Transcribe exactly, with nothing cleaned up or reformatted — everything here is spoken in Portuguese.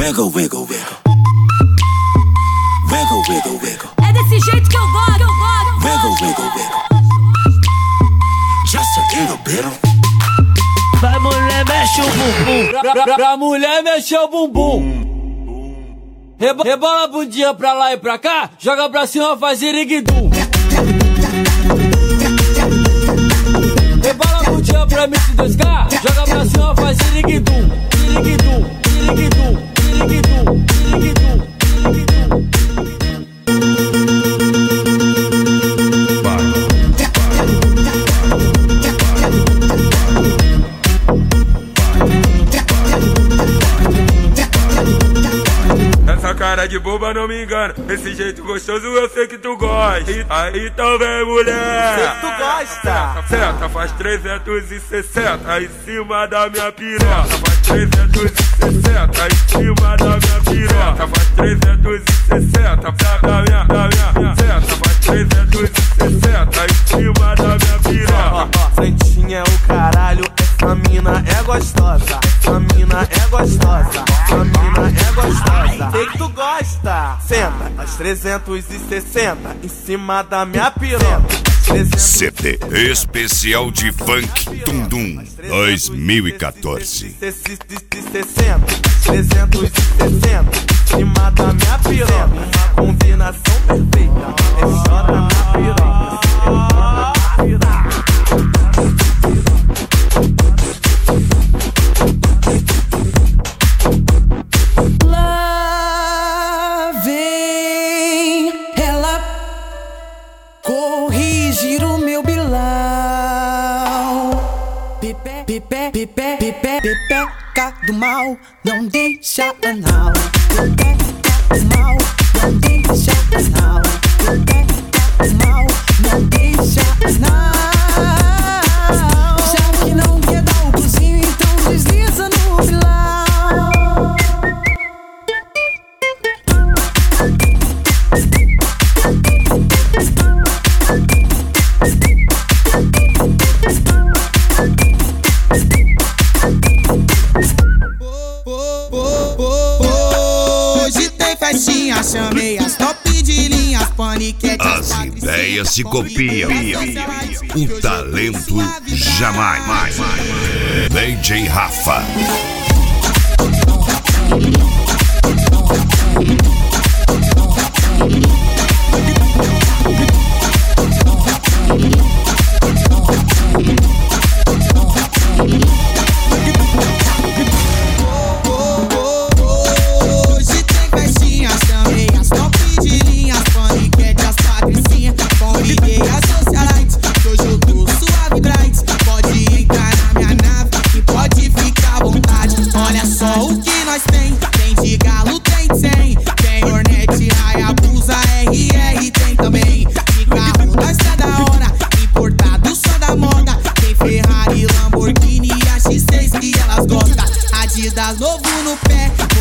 Wiggle, wiggle, wiggle. Wiggle, wiggle, wiggle. É desse jeito que eu gosto, que eu gosto. Wiggle, wiggle, wiggle. Just a little bit. Vai mulher, mexe o bumbum. Pra, pra, pra, pra mulher mexer o bumbum. Reba, rebola a bundinha pra lá e pra cá. Joga pra cima, faz iriguidum. Rebola a bundinha pra mim dois K. Joga pra cima, faz iriguidum. Iriguidum, iriguidum, iriguidum, iriguidum, iriguidum. Essa cara de boba não me engana. Esse jeito gostoso eu sei que tu gosta. E, aí então vem mulher. Sei que tu gosta. Senta, faz trezentos e sessenta em cima da minha piroca. Faz trezentos e sessenta em cima da minha piroca. Faz trezentos e sessenta da minha, da minha. Senta, faz trezentos e sessenta em cima da minha piroca. Santinha é o caralho, essa mina é gostosa. Essa mina é gostosa. Essa mina é gostosa. Sei que tu gosta. Senta, faz trezentos e sessenta em cima da minha piroca. C D especial de funk Dum Dum dois mil e quatorze. sessenta, trezentos e sessenta em cima da minha piroca. Uma combinação perfeita. É chora na piroca. Lá vem ela corrigir o meu Bilal. Pipe, pipe, pipe, pipe, pipeca do mal, não deixa anal. Pipeca do mal, não deixa anal. Pipeca do mal, não deixa anal. Já que não quer dar o cozinho, então desliza no Bilal. Hoje tem festinha, chamei as top de linhas, paniquete. As ideias se copiam, o talento jamais. D J Rafa. Novo no pé,